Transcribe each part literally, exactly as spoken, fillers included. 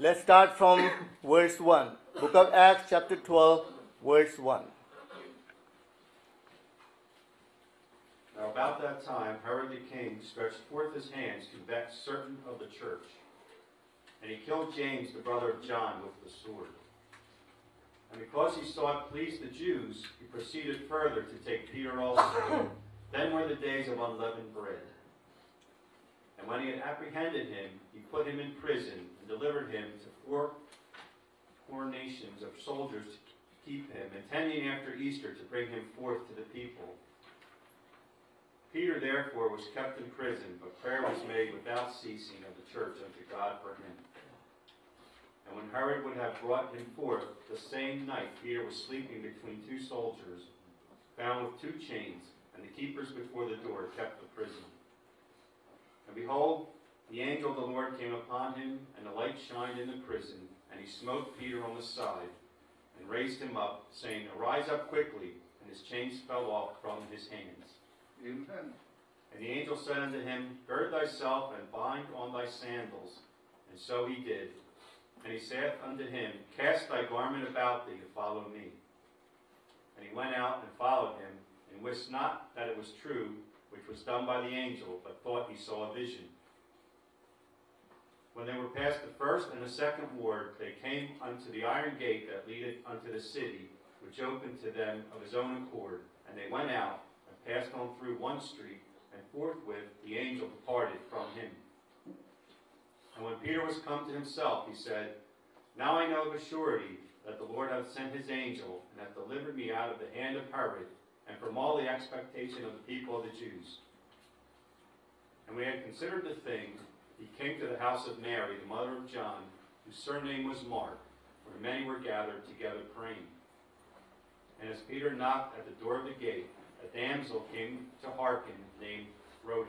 Let's start from verse one. Book of Acts, chapter twelve, verse one. Now about that time, Herod the king stretched forth his hands to vex certain of the church. And he killed James, the brother of John, with the sword. And because he saw it pleased the Jews, he proceeded further to take Peter also. Then were the days of unleavened bread. And when he had apprehended him, he put him in prison and delivered him to four coronations of soldiers to keep him, intending after Easter to bring him forth to the people. Peter therefore was kept in prison, but prayer was made without ceasing of the church unto God for him. And when Herod would have brought him forth, the same night Peter was sleeping between two soldiers, bound with two chains, and the keepers before the door kept the prison. And behold, the angel of the Lord came upon him, and the light shined in the prison, and he smote Peter on the side, and raised him up, saying, Arise up quickly, and his chains fell off from his hands. Amen. And the angel said unto him, Gird thyself, and bind on thy sandals. And so he did. And he saith unto him, Cast thy garment about thee, and follow me. And he went out and followed him, and wist not that it was true, which was done by the angel, but thought he saw a vision. When they were past the first and the second ward, they came unto the iron gate that leadeth unto the city, which opened to them of his own accord. And they went out, and passed on through one street, and forthwith the angel departed from him. And when Peter was come to himself, he said, Now I know of a surety that the Lord hath sent his angel, and hath delivered me out of the hand of Herod, and from all the expectation of the people of the Jews. And when he had considered the thing, he came to the house of Mary, the mother of John, whose surname was Mark, where many were gathered together praying. And as Peter knocked at the door of the gate, a damsel came to hearken, named Rhoda.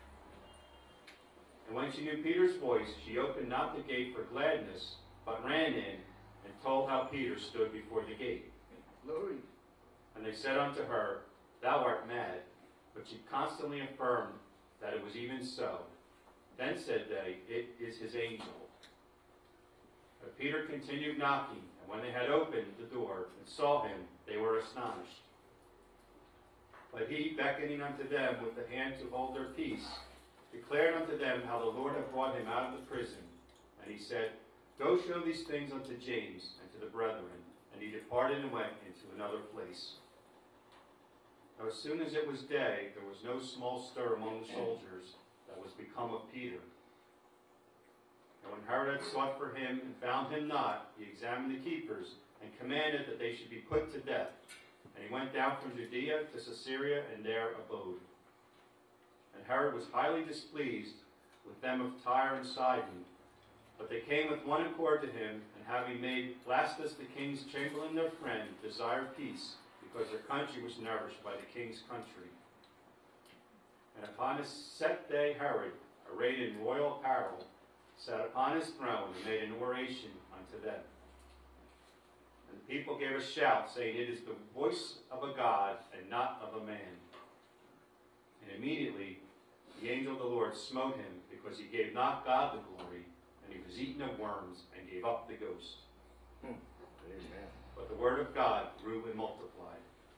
And when she knew Peter's voice, she opened not the gate for gladness, but ran in, and told how Peter stood before the gate. Glory. And they said unto her, Thou art mad. But she constantly affirmed that it was even so. Then said they, It is his angel. But Peter continued knocking, and when they had opened the door and saw him, they were astonished. But he, beckoning unto them with the hand to hold their peace, declared unto them how the Lord had brought him out of the prison. And he said, Go show these things unto James and to the brethren. And he departed and went into another place. Now as soon as it was day, there was no small stir among the soldiers that was become of Peter. And when Herod had sought for him and found him not, he examined the keepers and commanded that they should be put to death. And he went down from Judea to Caesarea, and there abode. And Herod was highly displeased with them of Tyre and Sidon. But they came with one accord to him, and having made Blastus the king's chamberlain their friend, desired peace, because their country was nourished by the king's country. And upon a set day Herod, arrayed in royal apparel, sat upon his throne and made an oration unto them. And the people gave a shout, saying, It is the voice of a God, and not of a man. And immediately the angel of the Lord smote him, because he gave not God the glory, and he was eaten of worms, and gave up the ghost. Hmm. Amen. But the word of God grew and multiplied.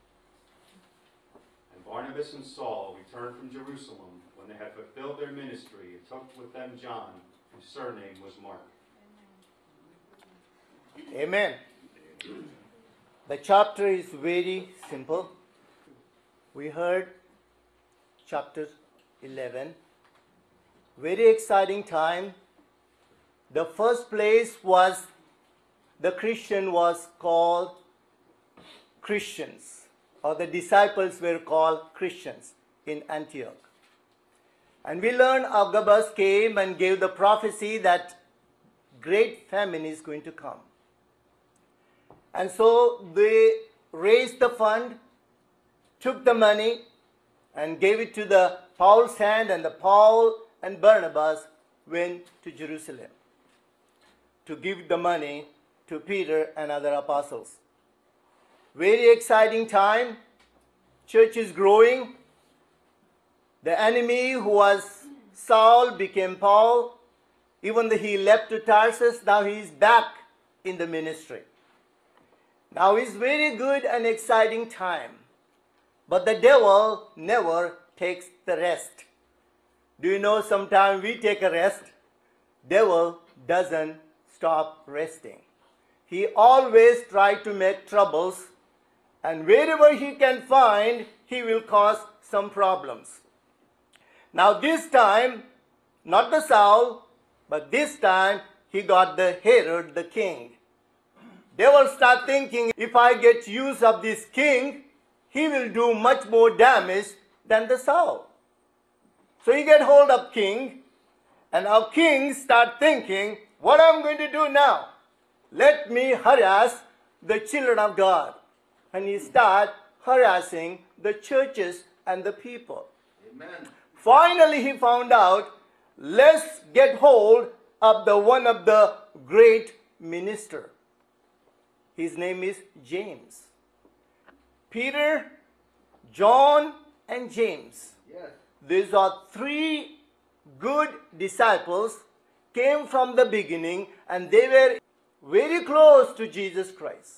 And Barnabas and Saul returned from Jerusalem when they had fulfilled their ministry, and took with them John, whose surname was Mark. Amen. The chapter is very simple. We heard chapter eleven. Very exciting time. The first place was, the Christian was called Christians, or the disciples were called Christians in Antioch. And we learn Agabus came and gave the prophecy that great famine is going to come. And so they raised the fund, took the money, and gave it to the Paul's hand, and the Paul and Barnabas went to Jerusalem to give the money to Peter and other apostles. Very exciting time. Church is growing. The enemy who was Saul became Paul. Even though he left to Tarsus, now he is back in the ministry. Now it's very good and exciting time. But the devil never takes the rest. Do you know sometimes we take a rest? Devil doesn't stop resting. He always tries to make troubles, and wherever he can find, he will cause some problems. Now this time, not the Saul, but this time he got the Herod the king. Devil start thinking, if I get use of this king, he will do much more damage than the Saul. So he get hold of king, and our king start thinking, what I'm going to do now? Let me harass the children of God. And he start harassing the churches and the people. Amen. Finally he found out, let's get hold of the one of the great minister. His name is James. Peter, John, and James. Yes. These are three good disciples, came from the beginning, and they were very close to Jesus Christ.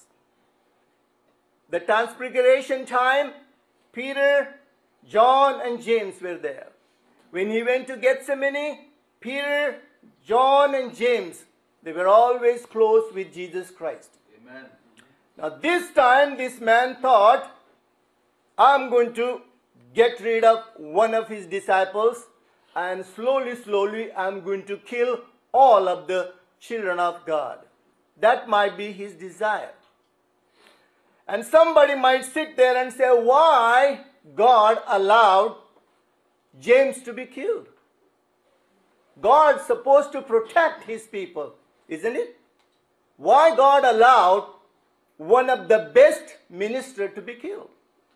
The transfiguration time, Peter, John, and James were there. When he went to Gethsemane, Peter, John, and James, they were always close with Jesus Christ. Amen. Now this time this man thought, I'm going to get rid of one of his disciples, and slowly, slowly I'm going to kill all of the children of God. That might be his desire. And somebody might sit there and say, why God allowed James to be killed? God's supposed to protect his people, isn't it? Why God allowed one of the best ministers to be killed?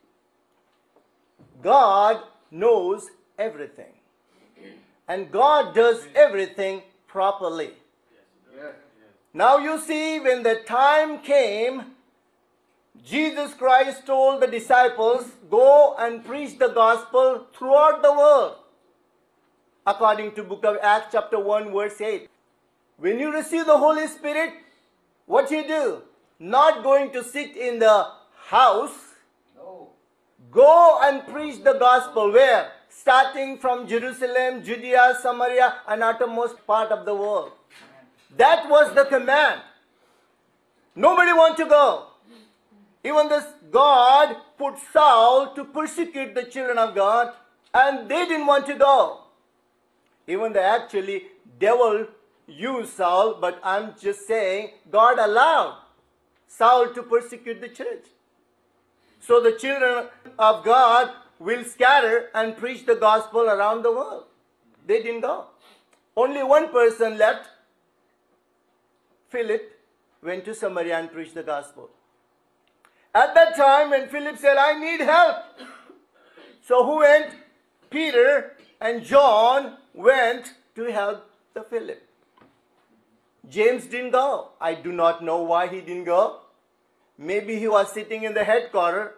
God knows everything. And God does everything properly. Yes. Now you see, when the time came, Jesus Christ told the disciples, go and preach the gospel throughout the world. According to book of Acts chapter one verse eight. When you receive the Holy Spirit, what you do? Not going to sit in the house. No. Go and preach the gospel. Where? Starting from Jerusalem, Judea, Samaria, and uttermost part of the world. That was the command. Nobody wants to go. Even this God put Saul to persecute the children of God, and they didn't want to go. Even though actually devil used Saul, but I'm just saying God allowed Saul to persecute the church. So the children of God will scatter and preach the gospel around the world. They didn't go. Only one person left. Philip went to Samaria and preached the gospel. At that time when Philip said, I need help. So who went? Peter and John went to help the Philip. James didn't go. I do not know why he didn't go. Maybe he was sitting in the headquarters,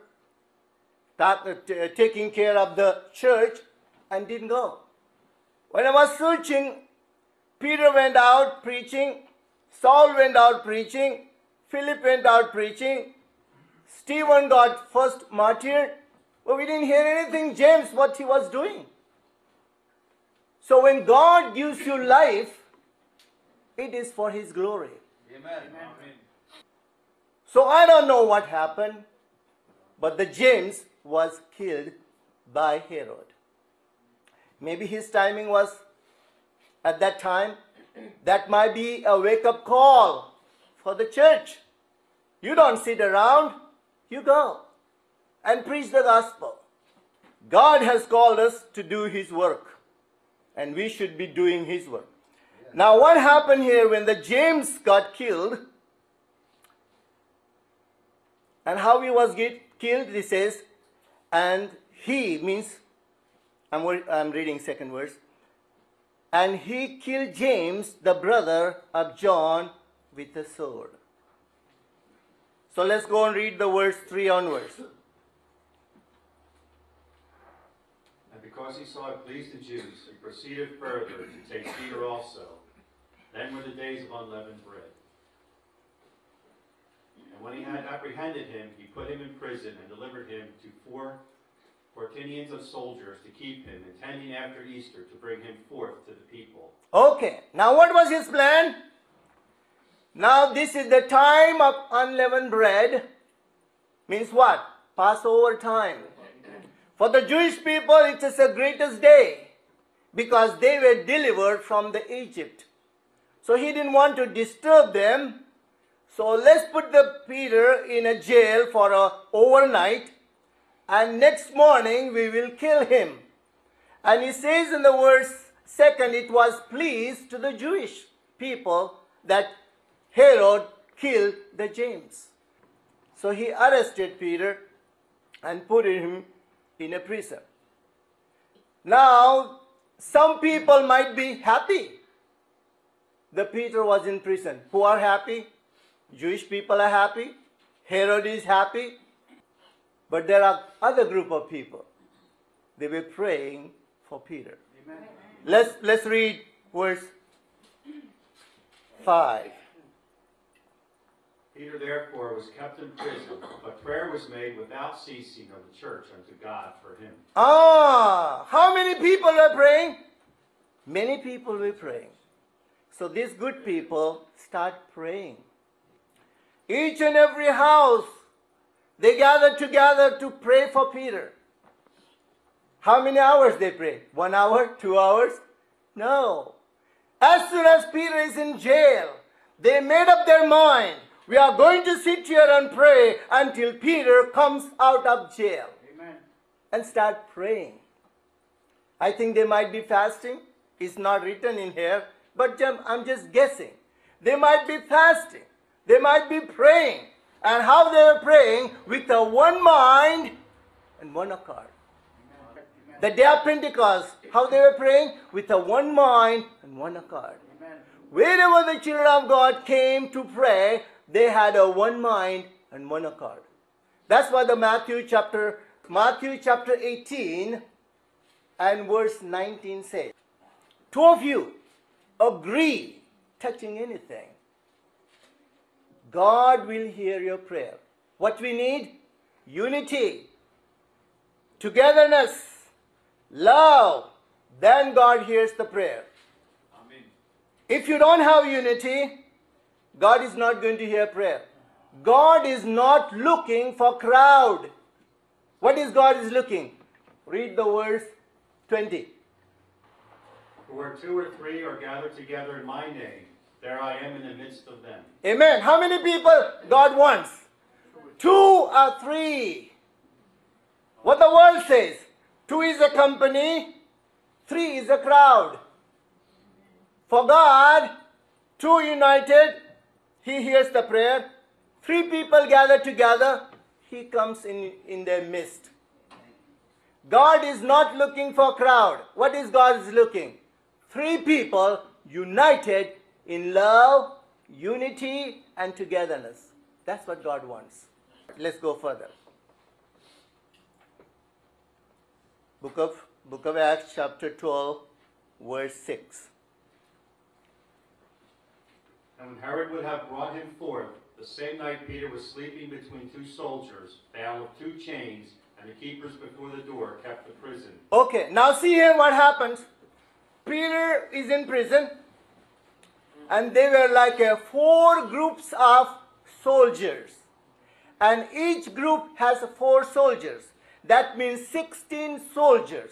taking care of the church, and didn't go. When I was searching, Peter went out preaching, Saul went out preaching, Philip went out preaching, Stephen got first martyred, but we didn't hear anything, James, what he was doing. So when God gives you life, it is for His glory. Amen. So I don't know what happened, but the James was killed by Herod. Maybe his timing was at that time. That might be a wake-up call for the church. You don't sit around, you go and preach the gospel. God has called us to do His work, and we should be doing His work. Now what happened here when the James got killed, and how he was get killed, he says, and he means, I'm, I'm reading second verse, and he killed James, the brother of John, with a sword. So let's go and read the verse three onwards. And because he saw it pleased the Jews, he proceeded further to take Peter also. Then were the days of unleavened bread. And when he had apprehended him, he put him in prison and delivered him to four quaternions of soldiers to keep him, intending after Easter to bring him forth to the people. Okay, now what was his plan? Now this is the time of unleavened bread. Means what? Passover time. For the Jewish people, it is the greatest day because they were delivered from the Egypt. So he didn't want to disturb them. So let's put the Peter in a jail for a overnight, and next morning we will kill him. And he says in the verse second, it was pleased to the Jewish people that Herod killed the James. So he arrested Peter and put him in a prison. Now, some people might be happy that Peter was in prison. Who are happy? Jewish people are happy. Herod is happy. But there are other group of people. They were praying for Peter. Amen. Let's, let's read verse five. Peter therefore was kept in prison, but prayer was made without ceasing of the church unto God for him. Ah, how many people were praying? Many people were praying. So these good people start praying. Each and every house, they gather together to pray for Peter. How many hours they pray? One hour? Two hours? No. As soon as Peter is in jail, they made up their mind. We are going to sit here and pray until Peter comes out of jail. Amen. And start praying. I think they might be fasting. It's not written in here, but I'm just guessing. They might be fasting. They might be praying. And how they were praying? With a one mind and one accord. Amen. The day of Pentecost, how they were praying? With a one mind and one accord. Amen. Wherever the children of God came to pray, they had a one mind and one accord. That's what the Matthew chapter, Matthew chapter eighteen and verse nineteen says. Two of you agree touching anything, God will hear your prayer. What we need? Unity, togetherness, love. Then God hears the prayer. Amen. If you don't have unity, God is not going to hear prayer. God is not looking for crowd. What is God is looking? Read the verse twenty. For where two or three are gathered together in my name, there I am in the midst of them. Amen. How many people God wants? Two or three. What the world says. Two is a company. Three is a crowd. For God, two united, He hears the prayer. Three people gather together, He comes in, in their midst. God is not looking for crowd. What is God is looking? Three people united in love, unity, and togetherness. That's what God wants. Let's go further. Book of, Book of Acts chapter twelve, verse six. And when Herod would have brought him forth, the same night Peter was sleeping between two soldiers, bound with two chains, and the keepers before the door kept the prison. Okay, now see here what happens. Peter is in prison, and they were like a four groups of soldiers. And each group has four soldiers. That means sixteen soldiers.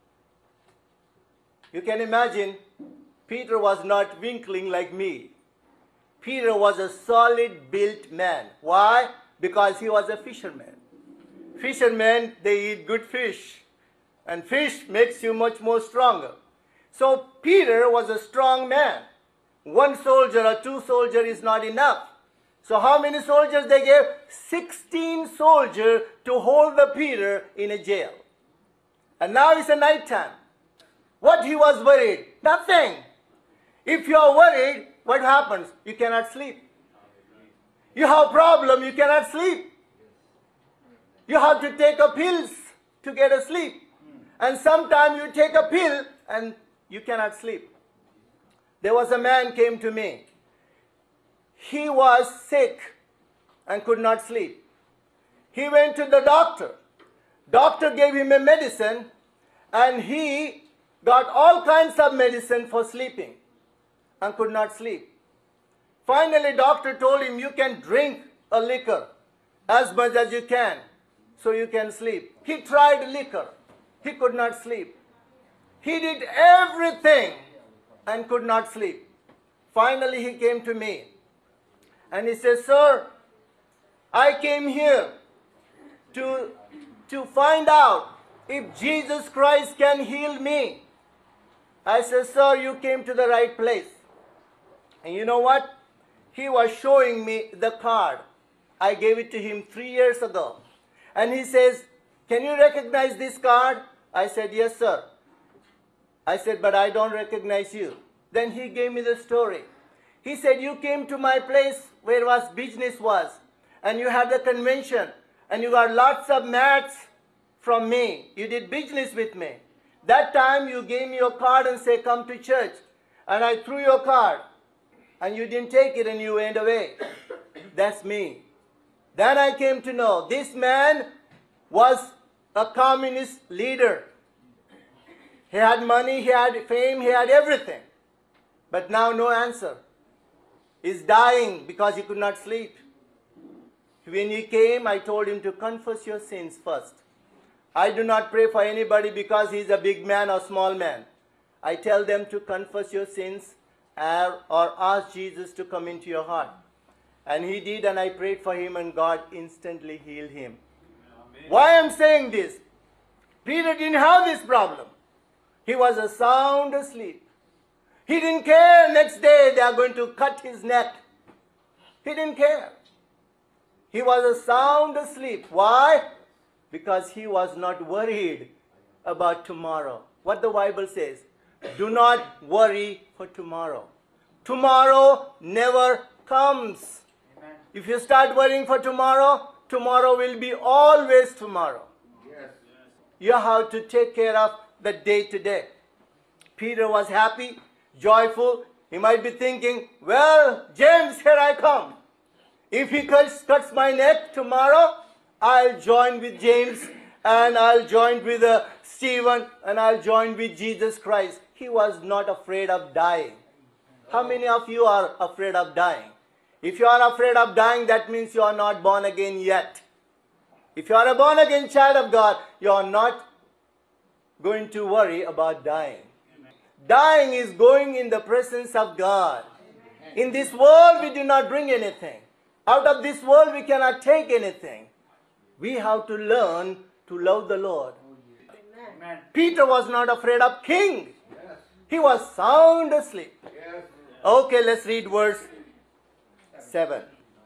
You can imagine, Peter was not winkling like me. Peter was a solid built man. Why? Because he was a fisherman. Fishermen, they eat good fish. And fish makes you much more stronger. So Peter was a strong man. One soldier or two soldiers is not enough. So how many soldiers they gave? sixteen soldiers to hold the Peter in a jail. And now it's a night time. What he was worried? Nothing. If you are worried, what happens? You cannot sleep. You have problem, you cannot sleep. You have to take a pills to get a sleep. And sometimes you take a pill and you cannot sleep. there was a man came to me. He was sick and could not sleep. He went to the doctor. Doctor gave him a medicine, and he got all kinds of medicine for sleeping and could not sleep. Finally, doctor told him, you can drink a liquor as much as you can so you can sleep. He tried liquor. He could not sleep. He did everything and could not sleep. Finally, he came to me and he said, sir, I came here to, to find out if Jesus Christ can heal me. I said, sir, you came to the right place. And you know what? He was showing me the card. I gave it to him three years ago. And he says, can you recognize this card? I said, yes, sir. I said, but I don't recognize you. Then he gave me the story. He said, you came to my place where was business was, and you had the convention, and you got lots of mats from me. You did business with me. That time you gave me your card and said, come to church. And I threw your card, and you didn't take it and you went away. That's me. Then I came to know this man was a communist leader. He had money, he had fame, he had everything. But now no answer. He's dying because he could not sleep. When he came, I told him to confess your sins first. I do not pray for anybody because he's a big man or small man. I tell them to confess your sins or, or ask Jesus to come into your heart. And he did, and I prayed for him, and God instantly healed him. Amen. Why I'm saying this? Peter didn't have this problem. He was a sound asleep. He didn't care next day they are going to cut his neck. He didn't care. He was a sound asleep. Why? Because he was not worried about tomorrow. What the Bible says, do not worry for tomorrow. Tomorrow never comes. Amen. If you start worrying for tomorrow, tomorrow will be always tomorrow. Yes. You have to take care of the day to day. Peter was happy, joyful. He might be thinking, well, James, here I come. If he cuts, cuts my neck tomorrow, I'll join with James, and I'll join with uh, Stephen, and I'll join with Jesus Christ. He was not afraid of dying. How many of you are afraid of dying? If you are afraid of dying, that means you are not born again yet. If you are a born again child of God, you are not going to worry about dying. Amen. Dying is going in the presence of God. Amen. In this world, we do not bring anything. Out of this world, we cannot take anything. We have to learn to love the Lord. Amen. Peter was not afraid of king. Yes. He was sound asleep. Yes. Okay, let's read verse seven.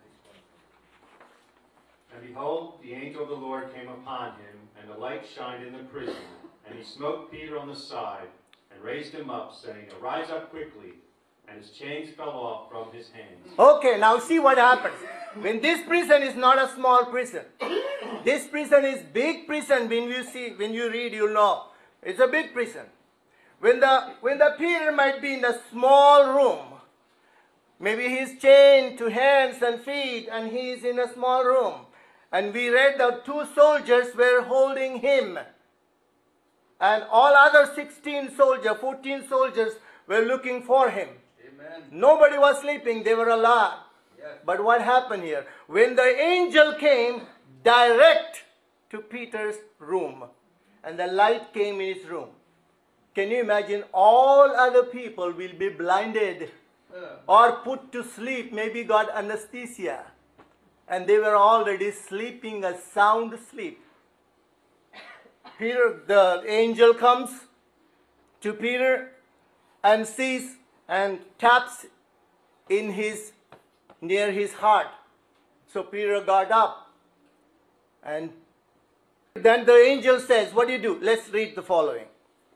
And behold, the angel of the Lord came upon him, and the light shined in the prison. And he smote Peter on the side, and raised him up, saying, arise up quickly. And his chains fell off from his hands. Okay, now see what happens. When this prison is not a small prison. This prison is big prison. When you see, when you read, you'll know. It's a big prison. When the, when the Peter might be in a small room, maybe he's chained to hands and feet, and he's in a small room. And we read that two soldiers were holding him. And all other sixteen soldiers, fourteen soldiers were looking for him. Amen. Nobody was sleeping. They were alive. Yes. But what happened here? When the angel came direct to Peter's room, and the light came in his room. Can you imagine? All other people will be blinded uh. or put to sleep, maybe got anesthesia. And they were already sleeping a sound sleep. Peter, the angel comes to Peter and sees and taps in his, near his heart. So Peter got up. And then the angel says, what do you do? Let's read the following.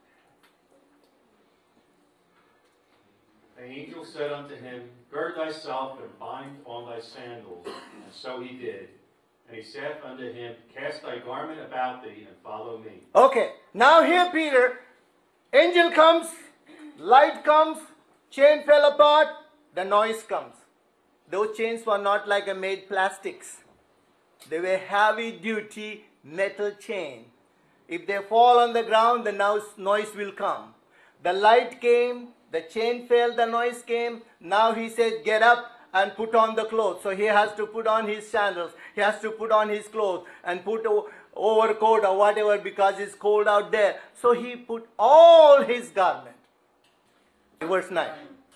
The angel said unto him, gird thyself and bind on thy sandals. And so he did. And he saith unto him, cast thy garment about thee, and follow me. Okay, now here Peter, angel comes, light comes, Chain fell apart, the noise comes. Those chains were not like a made plastics. They were heavy duty metal chain. If they fall on the ground, the noise will come. The light came, the chain fell, the noise came. Now he says, get up and put on the clothes. So he has to put on his sandals. He has to put on his clothes and put o- overcoat or whatever because it's cold out there. So he put all his garment. Verse nine.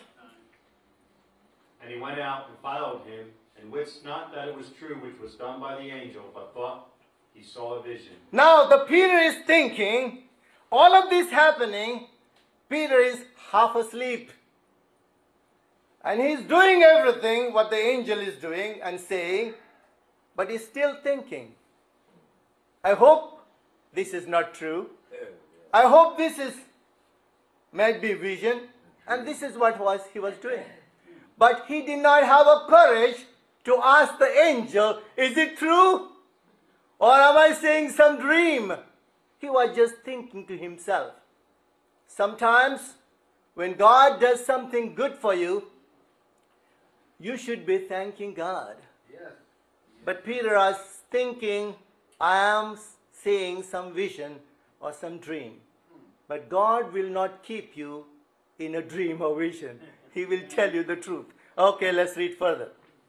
And he went out and followed him, and wist not that it was true which was done by the angel, but thought he saw a vision. Now the Peter is thinking, all of this happening, Peter is half asleep. And he's doing everything what the angel is doing and saying, but he's still thinking. I hope this is not true. I hope this is might be vision. And this is what was he was doing. But he did not have a courage to ask the angel, is it true? Or am I saying some dream? He was just thinking to himself. Sometimes when God does something good for you, you should be thanking God. Yes. But Peter was thinking, I am seeing some vision or some dream. But God will not keep you in a dream or vision. He will tell you the truth. Okay, let's read further.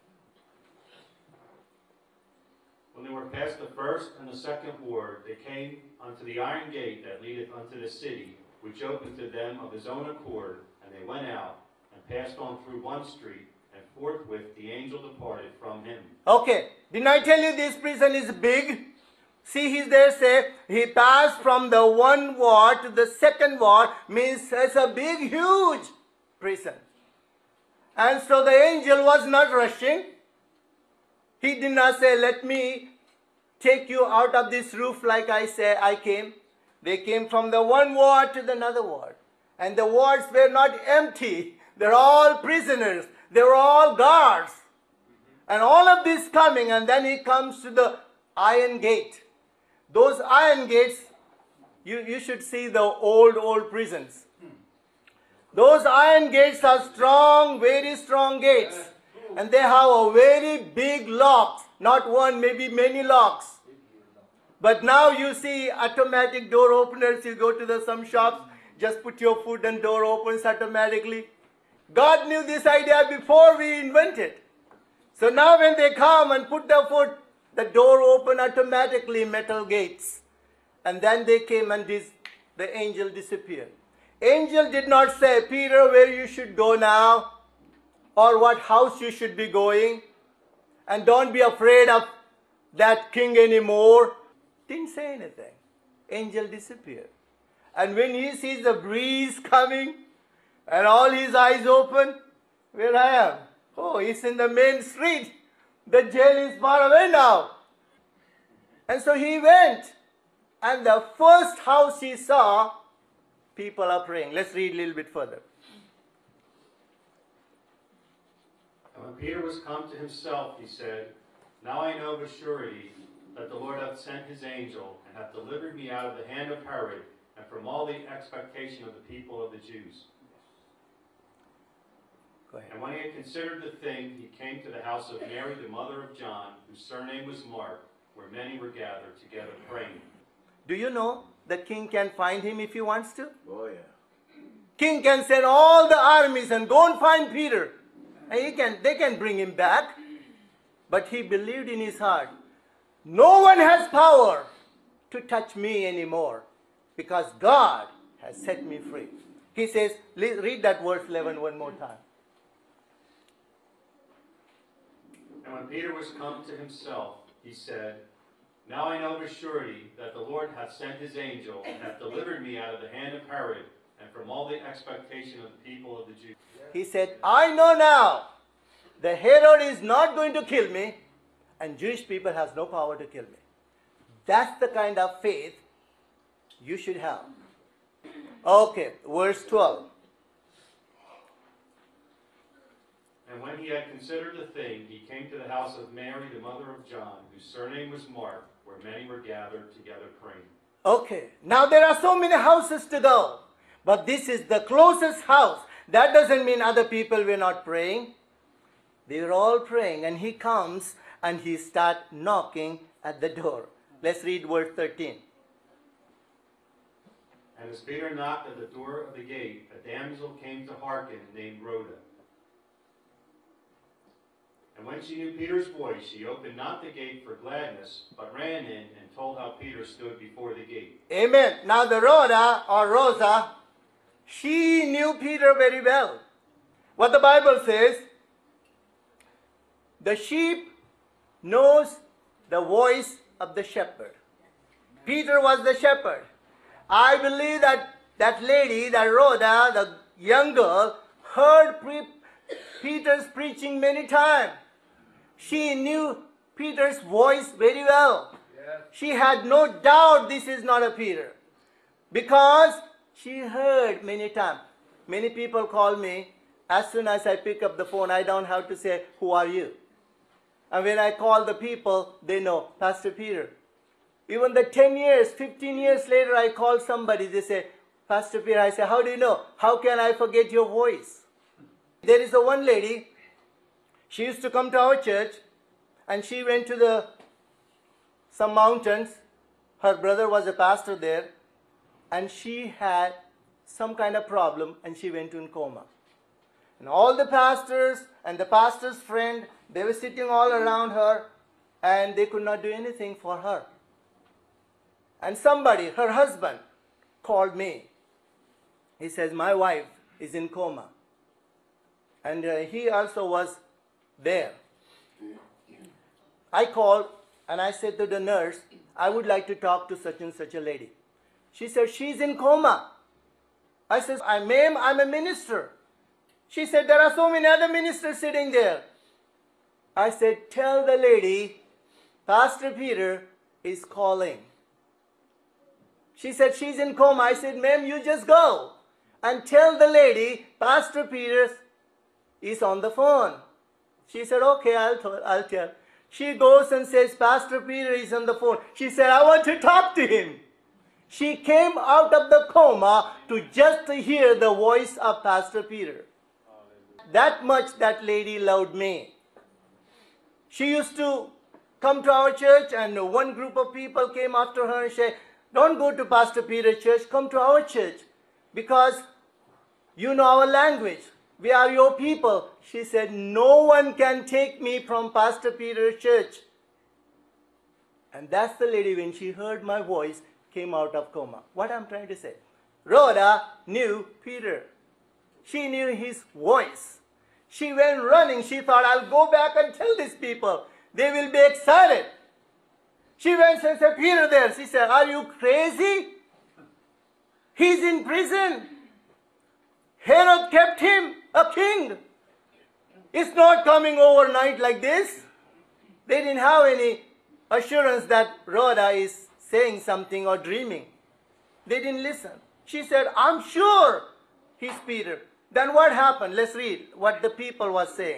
When they were past the first and the second ward, they came unto the iron gate that leadeth unto the city, which opened to them of his own accord, and they went out and passed on through one street, and forthwith the angel departed from him. Okay, didn't I tell you this prison is big? See, he's there say, he passed from the one ward to the second ward, means it's a big, huge prison. And so the angel was not rushing. He did not say, let me take you out of this roof like I say I came. They came from the one ward to the another ward. And the wards were not empty. They're all prisoners. They were all guards. And all of this coming, and then he comes to the iron gate. Those iron gates, you, you should see the old, old prisons. Those iron gates are strong, very strong gates. And they have a very big lock. Not one, maybe many locks. But now you see automatic door openers. You go to the some shops, just put your foot and door opens automatically. God knew this idea before we invented. So now when they come and put their foot, the door open automatically, metal gates. And then they came and this, the angel disappeared. Angel did not say, Peter, where you should go now, or what house you should be going, and don't be afraid of that king anymore. Didn't say anything. Angel disappeared. And when he sees the breeze coming, and all his eyes open, where I am? Oh, he's in the main street. The jail is far away now. And so he went. And the first house he saw, people are praying. Let's read a little bit further. And when Peter was come to himself, he said, Now I know of a surety that the Lord hath sent his angel, and hath delivered me out of the hand of Herod, and from all the expectation of the people of the Jews. Go ahead. And when he had considered the thing, he came to the house of Mary, the mother of John, whose surname was Mark, where many were gathered together praying. Do you know the king can find him if he wants to? Oh, yeah. King can send all the armies and go and find Peter. And he can, they can bring him back. But he believed in his heart, no one has power to touch me anymore because God has set me free. He says, read that verse eleven one more time. And when Peter was come to himself, he said, Now I know of a surety that the Lord hath sent his angel, and hath delivered me out of the hand of Herod, and from all the expectation of the people of the Jews. He said, I know now the Herod is not going to kill me, and Jewish people has no power to kill me. That's the kind of faith you should have. Okay, verse twelve. And when he had considered the thing, he came to the house of Mary, the mother of John, whose surname was Mark, where many were gathered together praying. Okay, now there are so many houses to go, but this is the closest house. That doesn't mean other people were not praying. They were all praying, and he comes and he starts knocking at the door. Let's read verse thirteen. And as Peter knocked at the door of the gate, a damsel came to hearken named Rhoda. And when she knew Peter's voice, she opened not the gate for gladness, but ran in and told how Peter stood before the gate. Amen. Now the Rhoda or Rosa, she knew Peter very well. What the Bible says, the sheep knows the voice of the shepherd. Peter was the shepherd. I believe that that lady, that Rhoda, the young girl, heard pre- Peter's preaching many times. She knew Peter's voice very well. Yes. She had no doubt this is not a Peter, because she heard many times. Many people call me, as soon as I pick up the phone, I don't have to say, who are you? And when I call the people, they know, Pastor Peter. Even the ten years, fifteen years later, I call somebody, they say, Pastor Peter. I say, how do you know? How can I forget your voice? There is a one lady, she used to come to our church, and she went to the some mountains. Her brother was a pastor there, and she had some kind of problem, and she went in coma. And all the pastors and the pastor's friend, they were sitting all around her, and they could not do anything for her. And somebody, her husband, called me. He says, my wife is in coma. And uh, he also was there. I called and I said to the nurse, I would like to talk to such and such a lady. She said, she's in coma. I said, I, ma'am, I'm a minister. She said, there are so many other ministers sitting there. I said, tell the lady, Pastor Peter is calling. She said, she's in coma. I said, ma'am, you just go and tell the lady, Pastor Peter is on the phone. She said, okay, I'll, t- I'll tell. She goes and says, Pastor Peter is on the phone. She said, I want to talk to him. She came out of the coma to just hear the voice of Pastor Peter. That much that lady loved me. She used to come to our church, and one group of people came after her and said, don't go to Pastor Peter's church, come to our church, because you know our language. We are your people. She said, no one can take me from Pastor Peter's church. And that's the lady, when she heard my voice, came out of coma. What I'm trying to say, Rhoda knew Peter. She knew his voice. She went running. She thought, I'll go back and tell these people. They will be excited. She went and said, Peter there. She said, are you crazy? He's in prison. Herod kept him a king. It's not coming overnight like this. They didn't have any assurance that Rhoda is saying something or dreaming. They didn't listen. She said, I'm sure he's Peter. Then what happened? Let's read what the people was saying.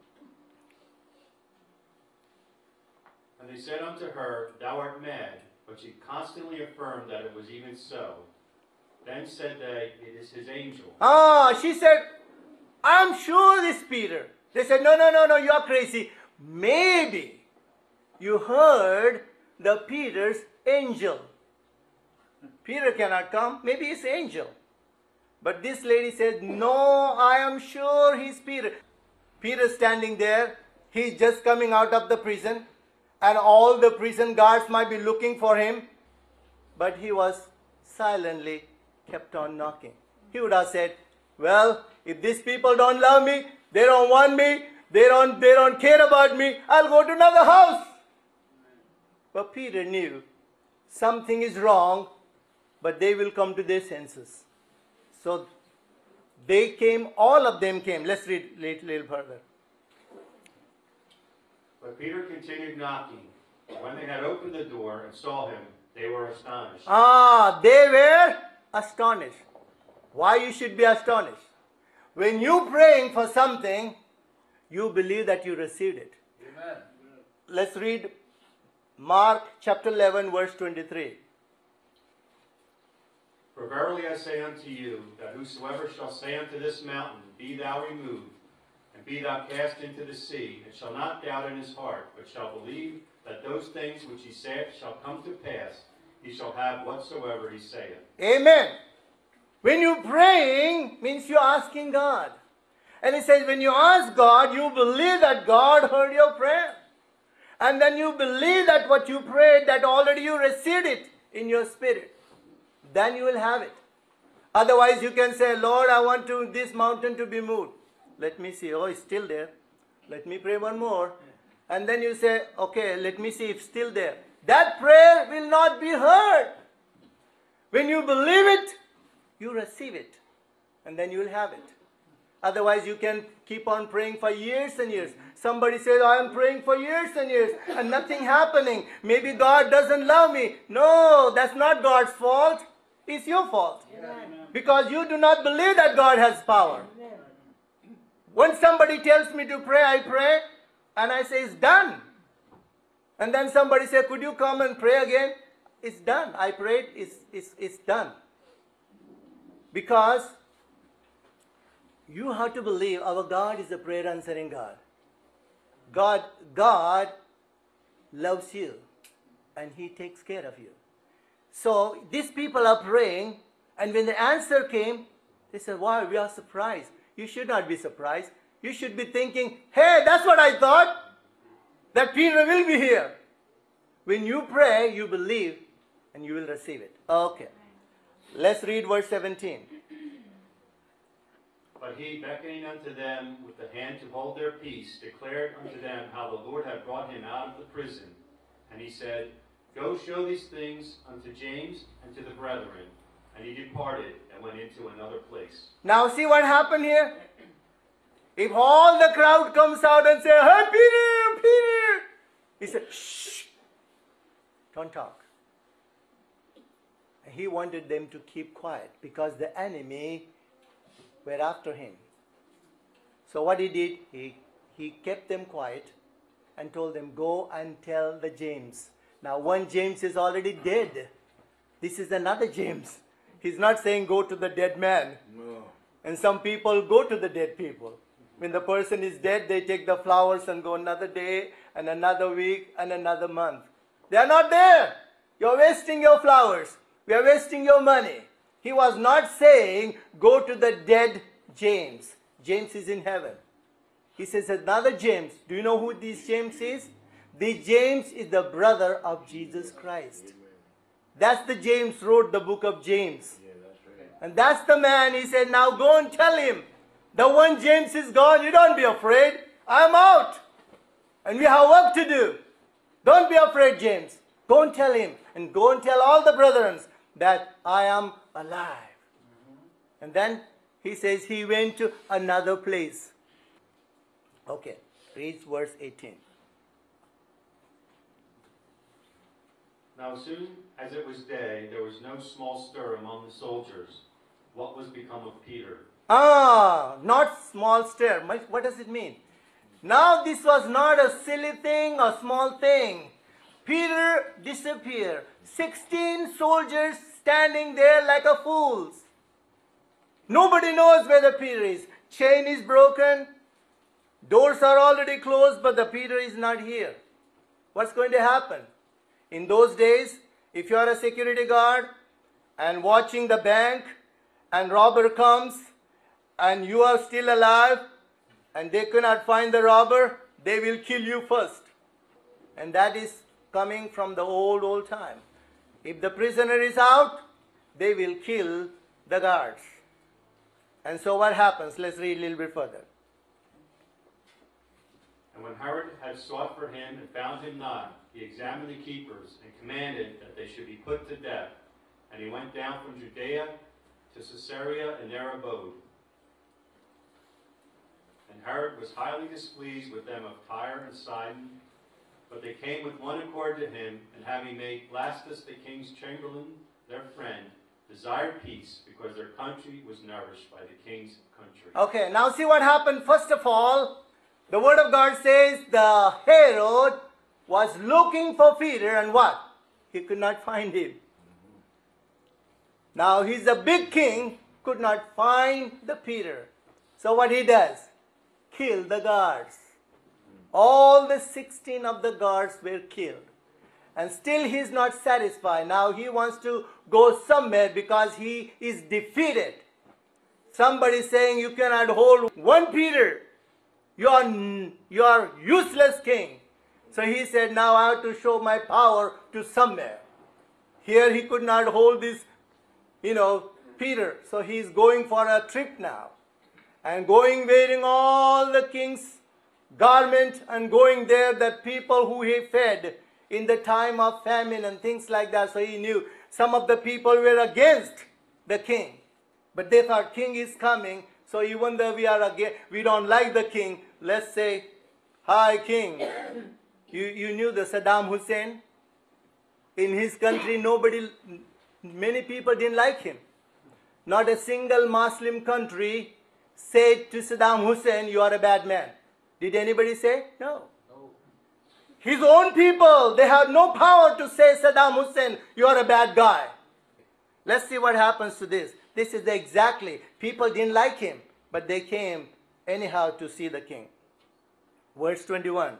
And they said unto her, thou art mad. But she constantly affirmed that it was even so. Then said they, it is his angel. Ah, she said, I'm sure this Peter. They said, no, no, no, no, you are crazy. Maybe you heard the Peter's angel. Peter cannot come. Maybe it's angel. But this lady said, no, I am sure he's Peter. Peter standing there. He's just coming out of the prison. And all the prison guards might be looking for him. But he was silently kept on knocking. He would have said, well, if these people don't love me, they don't want me, they don't, they don't care about me, I'll go to another house. But Peter knew something is wrong, but they will come to their senses. So they came, all of them came. Let's read a little, little further. But Peter continued knocking. And when they had opened the door and saw him, they were astonished. Ah, they were astonished. Why you should be astonished? When you praying for something, you believe that you received it. Amen. Let's read Mark chapter eleven, verse twenty-three. For verily I say unto you, that whosoever shall say unto this mountain, Be thou removed, and be thou cast into the sea, and shall not doubt in his heart, but shall believe that those things which he saith shall come to pass, he shall have whatsoever he saith. Amen. When you're praying, means you're asking God. And it says, when you ask God, you believe that God heard your prayer. And then you believe that what you prayed, that already you received it in your spirit. Then you will have it. Otherwise you can say, Lord, I want to this mountain to be moved. Let me see. Oh, it's still there. Let me pray one more. And then you say, okay, let me see if it's still there. That prayer will not be heard. When you believe it, you receive it. And then you will have it. Otherwise, you can keep on praying for years and years. Somebody says, I am praying for years and years and nothing happening. Maybe God doesn't love me. No, that's not God's fault. It's your fault. Amen. Because you do not believe that God has power. When somebody tells me to pray, I pray and I say, it's done. And then somebody says, could you come and pray again? It's done. I prayed, it's, it's, it's done. Because you have to believe our God is a prayer answering God. God, God loves you and He takes care of you. So these people are praying, and when the answer came, they said, wow, we are surprised. You should not be surprised. You should be thinking, hey, that's what I thought, that Peter will be here. When you pray, you believe and you will receive it. Okay. Let's read verse seventeen. But he, beckoning unto them with the hand to hold their peace, declared unto them how the Lord had brought him out of the prison. And he said, Go show these things unto James and to the brethren. And he departed and went into another place. Now see what happened here? If all the crowd comes out and say, hey, Peter, Peter, he said, shh, don't talk. And he wanted them to keep quiet because the enemy were after him. So what he did, he, he kept them quiet and told them, go and tell the James. Now one James is already dead. This is another James. He's not saying go to the dead man. No. And some people go to the dead people. When the person is dead, they take the flowers and go another day and another week and another month. They are not there. You're wasting your flowers. We are wasting your money. He was not saying go to the dead James. James is in heaven. He says another James. Do you know who this James is? This James is the brother of Jesus Christ. That's the James wrote the book of James. Yeah, that's right. And that's the man, he said, now go and tell him. The one James is gone. You don't be afraid. I'm out. And we have work to do. Don't be afraid, James. Go and tell him. And go and tell all the brethren that I am alive. Mm-hmm. And then he says he went to another place. Okay. Read verse eighteen. Now as soon as it was day, there was no small stir among the soldiers. What was become of Peter? Ah, not small stir. What does it mean? Now this was not a silly thing or small thing. Peter disappeared. Sixteen soldiers standing there like a fools. Nobody knows where the Peter is. Chain is broken. Doors are already closed, but the Peter is not here. What's going to happen? In those days, if you are a security guard and watching the bank and robber comes and you are still alive and they cannot find the robber, they will kill you first. And that is coming from the old, old time. If the prisoner is out, they will kill the guards. And so what happens? Let's read a little bit further. And when Herod had sought for him and found him not, he examined the keepers and commanded that they should be put to death. And he went down from Judea to Caesarea and there abode. And Herod was highly displeased with them of Tyre and Sidon, but they came with one accord to him, and having made Blastus the king's chamberlain their friend, desired peace, because their country was nourished by the king's country. Okay, now see what happened. First of all, the word of God says the Herod was looking for Peter, and what? He could not find him. Now he's a big king, could not find the Peter. So what he does? Kill the guards. All the sixteen of the guards were killed. And still he is not satisfied. Now he wants to go somewhere because he is defeated. Somebody saying you cannot hold one Peter. You are, you are useless king. So he said, now I have to show my power to somewhere. Here he could not hold this, you know, Peter. So he is going for a trip now. And going wearing all the king's garment and going there, that people who he fed in the time of famine and things like that. So he knew some of the people were against the king. But they thought king is coming. So even though we are against, we don't like the king, let's say, hi king. You, you knew the Saddam Hussein? In his country, nobody, many people didn't like him. Not a single Muslim country said to Saddam Hussein, you are a bad man. Did anybody say? No. No. His own people, they have no power to say, Saddam Hussein, you are a bad guy. Let's see what happens to this. This is the exactly, people didn't like him, but they came anyhow to see the king. Verse twenty-one.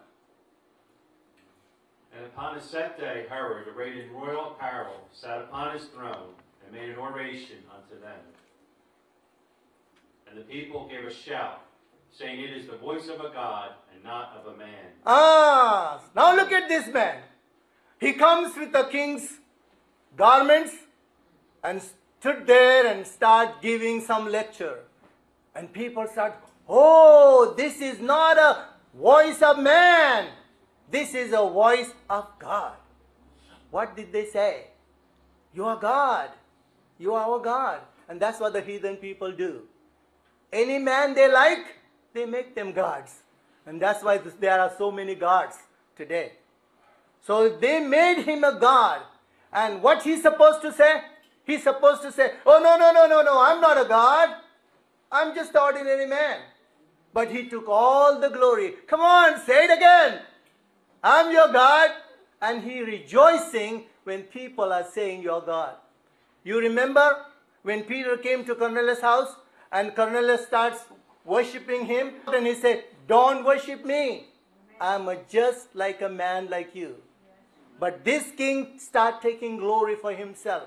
And upon a set day, Herod, arrayed in royal apparel, sat upon his throne, and made an oration unto them. And the people gave a shout, saying, it is the voice of a God, and not of a man. Ah, now look at this man. He comes with the king's garments and stood there and start giving some lecture. And people start, oh, this is not a voice of man. This is a voice of God. What did they say? You are God. You are our God. And that's what the heathen people do. Any man they like, they make them gods. And that's why there are so many gods today. So they made him a god. And what he's supposed to say? He's supposed to say, oh, no, no, no, no, no, I'm not a god. I'm just an ordinary man. But he took all the glory. Come on, say it again. I'm your God. And he rejoicing when people are saying you're God. You remember when Peter came to Cornelius' house and Cornelius starts worshipping him, and he said, don't worship me. I'm a just like a man like you. But this king start taking glory for himself.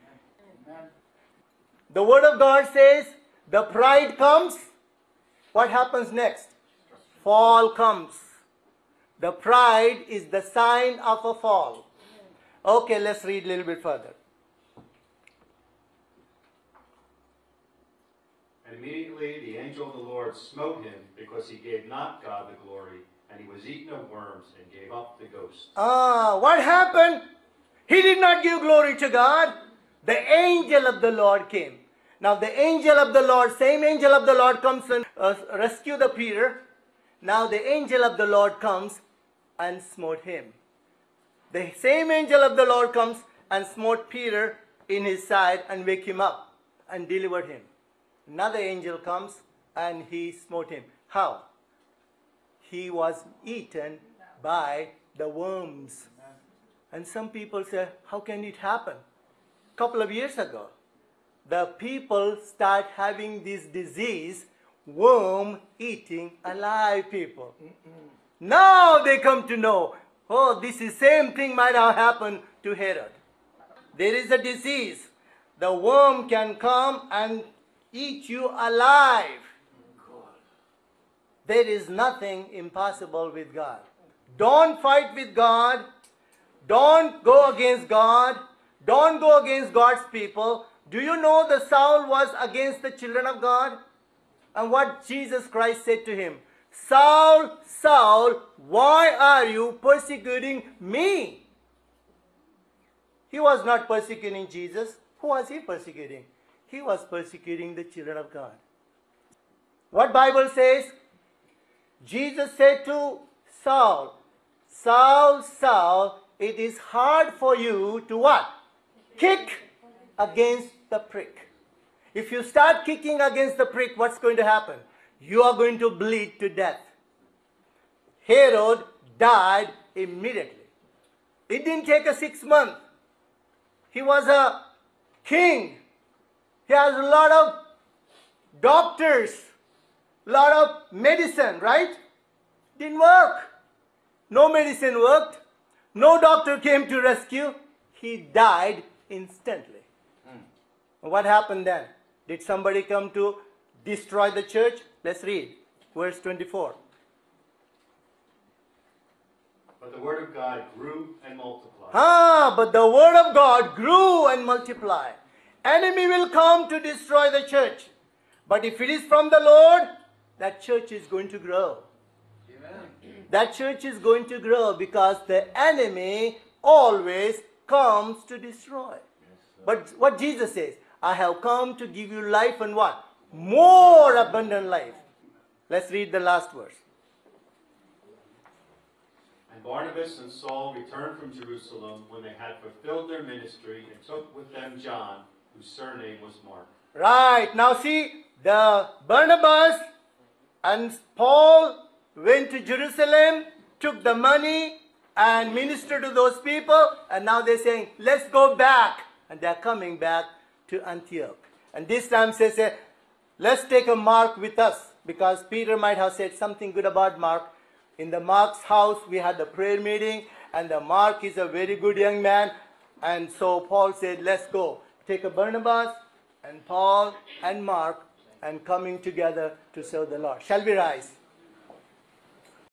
The word of God says, the pride comes. What happens next? Fall comes. The pride is the sign of a fall. Okay, let's read a little bit further. And immediately the angel of the Lord smote him, because he gave not God the glory, and he was eaten of worms and gave up the ghost. Ah, what happened? He did not give glory to God. The angel of the Lord came. Now the angel of the Lord, same angel of the Lord comes and uh, rescue the Peter. Now the angel of the Lord comes and smote him. The same angel of the Lord comes and smote Peter in his side and wake him up and delivered him. Another angel comes and he smote him. How? He was eaten by the worms. And some people say, how can it happen? A couple of years ago, the people start having this disease, worm eating alive people. Now they come to know, oh, this is same thing might have happened to Herod. There is a disease. The worm can come and eat you alive. There is nothing impossible with God. Don't fight with God. Don't go against God. Don't go against God's people. Do you know the Saul was against the children of God? And what Jesus Christ said to him? Saul, Saul, why are you persecuting me? He was not persecuting Jesus. Who was he persecuting? He was persecuting the children of God. What Bible says? Jesus said to Saul, Saul, Saul, it is hard for you to what? Kick against the prick. If you start kicking against the prick, what's going to happen? You are going to bleed to death. Herod died immediately. It didn't take a six months. He was a king He has a lot of doctors, lot of medicine, right? Didn't work. No medicine worked. No doctor came to rescue. He died instantly. What happened then? Did somebody come to destroy the church? Let's read verse twenty-four. But the word of God grew and multiplied. Ah, but the word of God grew and multiplied. Enemy will come to destroy the church. But if it is from the Lord, that church is going to grow. Amen. That church is going to grow because the enemy always comes to destroy. But what Jesus says, I have come to give you life and what? More abundant life. Let's read the last verse. And Barnabas and Saul returned from Jerusalem when they had fulfilled their ministry and took with them John, whose surname was Mark. Right. Now see, the Barnabas and Paul went to Jerusalem, took the money and ministered to those people, and now they're saying, let's go back. And they're coming back to Antioch. And this time they say, let's take a Mark with us, because Peter might have said something good about Mark. In the Mark's house, we had the prayer meeting, and the Mark is a very good young man. And so Paul said, let's go. Take a Barnabas and Paul and Mark and coming together to serve the Lord. Shall we rise?